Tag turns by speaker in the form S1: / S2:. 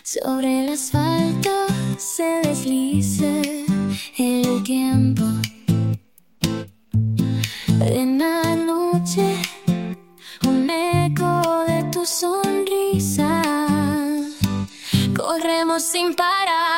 S1: Sobre el asfalto se desliza el tiempo. En la noche, un eco de tu sonrisa. Corremos sin parar.